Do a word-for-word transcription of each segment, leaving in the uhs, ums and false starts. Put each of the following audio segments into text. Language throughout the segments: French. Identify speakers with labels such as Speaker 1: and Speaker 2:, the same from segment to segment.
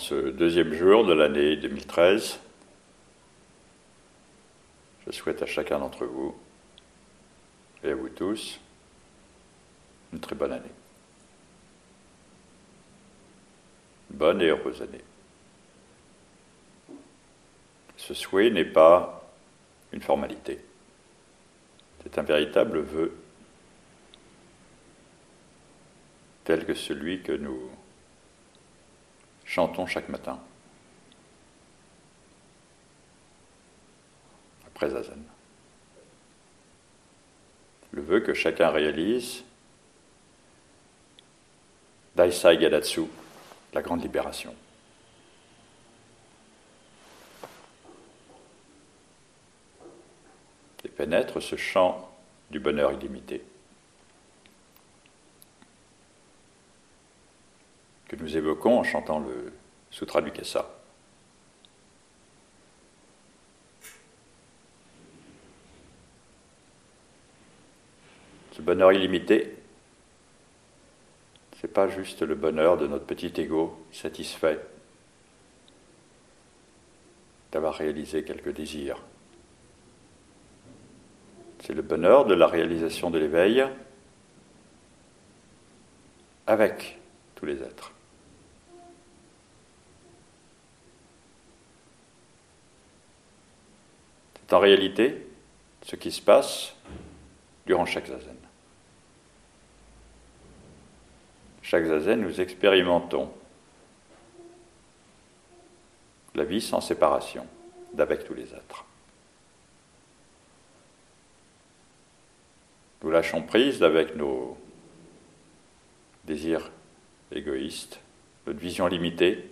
Speaker 1: ce deuxième jour de l'année deux mille treize, je souhaite à chacun d'entre vous et à vous tous une très bonne année. Une bonne et heureuse année. Ce souhait n'est pas une formalité. C'est un véritable vœu, tel que celui que nous chantons chaque matin, après Zazen. Le vœu que chacun réalise, Daisai Gadatsu, la grande libération. Et pénètre ce champ du bonheur illimité que nous évoquons en chantant le Sutra du Kessa. Ce bonheur illimité, ce n'est pas juste le bonheur de notre petit ego satisfait d'avoir réalisé quelques désirs. C'est le bonheur de la réalisation de l'éveil avec tous les êtres. C'est en réalité ce qui se passe durant chaque zazen. Chaque zazen, nous expérimentons la vie sans séparation d'avec tous les êtres. Nous lâchons prise avec nos désirs égoïstes, notre vision limitée,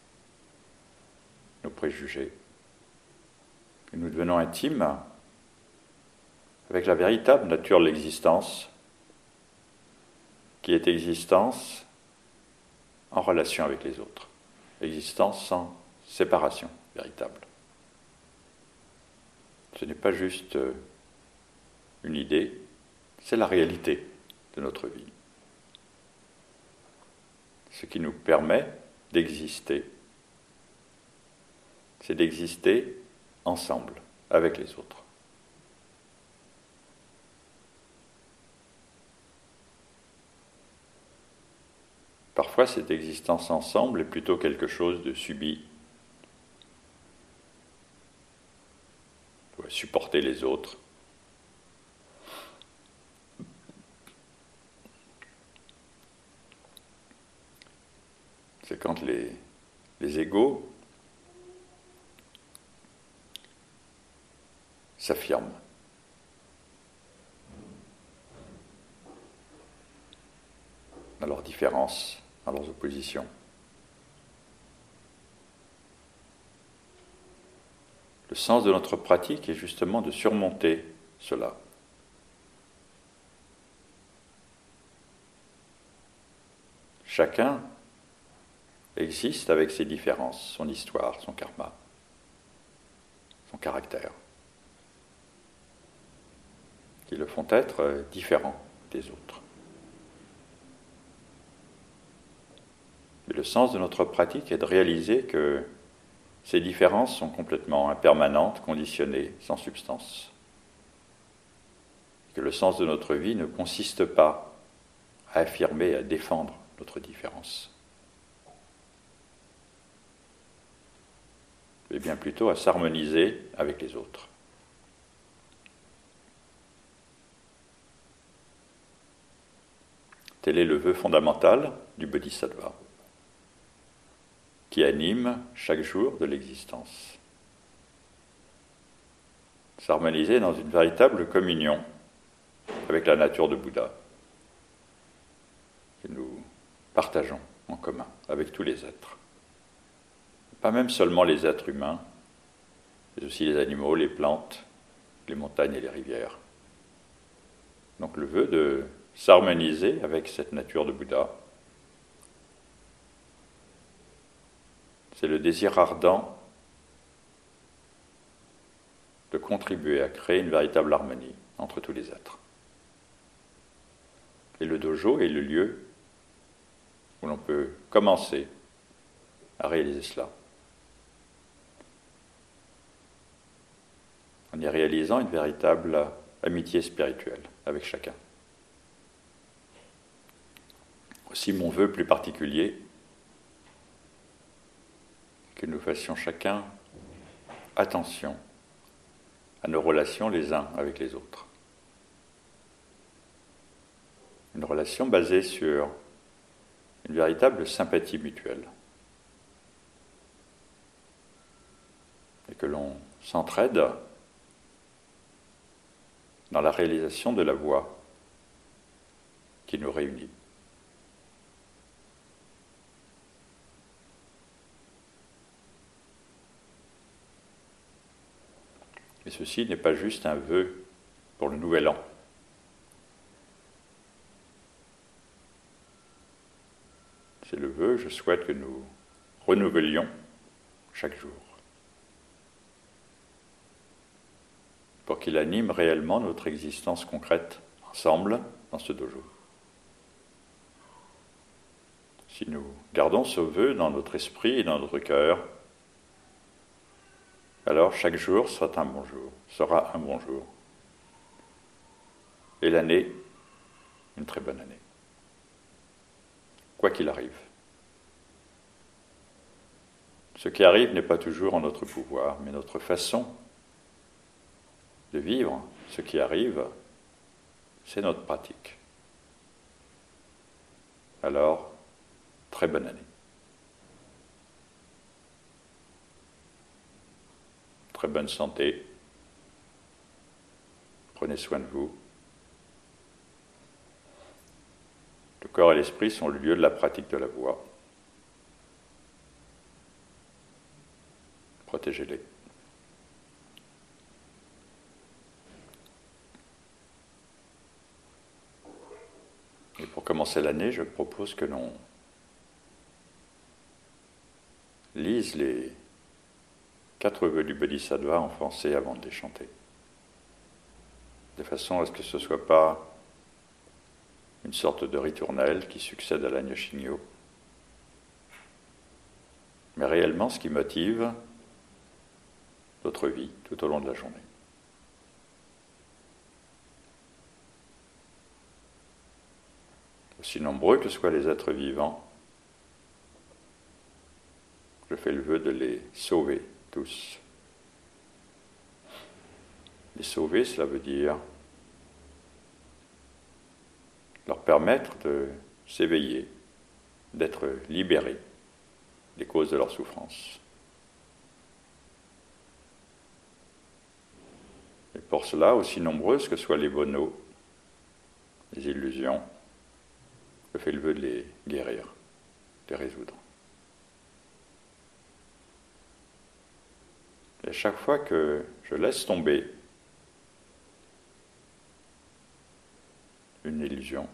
Speaker 1: nos préjugés. Et nous devenons intimes avec la véritable nature de l'existence, qui est existence en relation avec les autres, existence sans séparation véritable. Ce n'est pas juste une idée, c'est la réalité de notre vie. Ce qui nous permet d'exister, c'est d'exister ensemble, avec les autres. Parfois, cette existence ensemble est plutôt quelque chose de subi. On doit supporter les autres. C'est quand les, les égos s'affirment. Dans leurs différences, dans leurs oppositions. Le sens de notre pratique est justement de surmonter cela. Chacun existe avec ses différences, son histoire, son karma, son caractère, qui le font être différents des autres. Mais le sens de notre pratique est de réaliser que ces différences sont complètement impermanentes, conditionnées, sans substance. Que le sens de notre vie ne consiste pas à affirmer, à défendre notre différence, mais bien plutôt à s'harmoniser avec les autres. Tel est le vœu fondamental du Bodhisattva, qui anime chaque jour de l'existence. S'harmoniser dans une véritable communion avec la nature de Bouddha, que nous partageons en commun avec tous les êtres. Pas même seulement les êtres humains, mais aussi les animaux, les plantes, les montagnes et les rivières. Donc le vœu de s'harmoniser avec cette nature de Bouddha, c'est le désir ardent de contribuer à créer une véritable harmonie entre tous les êtres. Et le dojo est le lieu où l'on peut commencer à réaliser cela. En y réalisant une véritable amitié spirituelle avec chacun. Aussi mon vœu plus particulier, que nous fassions chacun attention à nos relations les uns avec les autres. Une relation basée sur une véritable sympathie mutuelle. Et que l'on s'entraide dans la réalisation de la voie qui nous réunit. Et ceci n'est pas juste un vœu pour le nouvel an. C'est le vœu, je souhaite que nous renouvelions chaque jour, pour qu'il anime réellement notre existence concrète ensemble dans ce dojo. Si nous gardons ce vœu dans notre esprit et dans notre cœur, alors chaque jour sera un bon jour, sera un bon jour. Et l'année, une très bonne année. Quoi qu'il arrive. Ce qui arrive n'est pas toujours en notre pouvoir, mais notre façon de vivre ce qui arrive, c'est notre pratique. Alors, très bonne année. Très bonne santé. Prenez soin de vous. Le corps et l'esprit sont le lieu de la pratique de la voie. Protégez-les. Et pour commencer l'année, je propose que l'on lise les quatre vœux du Bodhisattva en français avant de les chanter. De façon à ce que ce ne soit pas une sorte de ritournelle qui succède à l'Agna Shinyo, mais réellement ce qui motive notre vie tout au long de la journée. Aussi nombreux que soient les êtres vivants, je fais le vœu de les sauver tous. Les sauver, cela veut dire leur permettre de s'éveiller, d'être libérés des causes de leur souffrance. Et pour cela, aussi nombreuses que soient les bonneaux, les illusions, je fais le vœu de les guérir, de les résoudre. Et à chaque fois que je laisse tomber une illusion,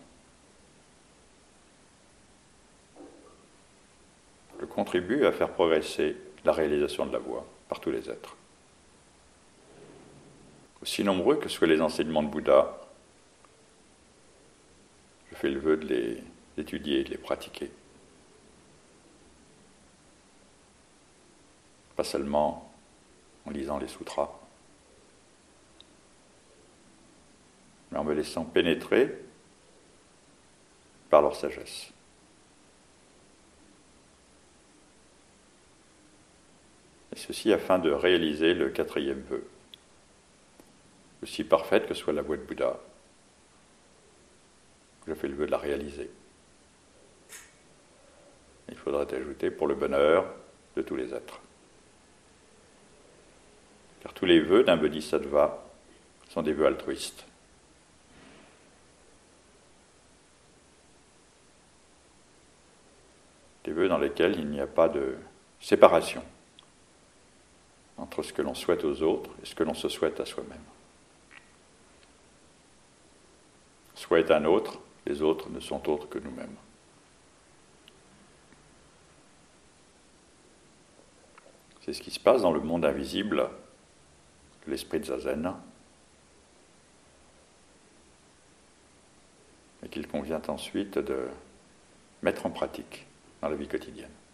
Speaker 1: je contribue à faire progresser la réalisation de la voie par tous les êtres. Aussi nombreux que soient les enseignements de Bouddha, je fais le vœu de les étudier et de les pratiquer. Pas seulement en lisant les sutras, mais en me laissant pénétrer par leur sagesse. Et ceci afin de réaliser le quatrième vœu, aussi parfaite que soit la voie de Bouddha. Je fais le vœu de la réaliser. Il faudrait ajouter pour le bonheur de tous les êtres. Car tous les vœux d'un bodhisattva sont des vœux altruistes. Des vœux dans lesquels il n'y a pas de séparation entre ce que l'on souhaite aux autres et ce que l'on se souhaite à soi-même. Soi est un autre, les autres ne sont autres que nous-mêmes. C'est ce qui se passe dans le monde invisible de l'esprit de Zazen, et qu'il convient ensuite de mettre en pratique dans la vie quotidienne.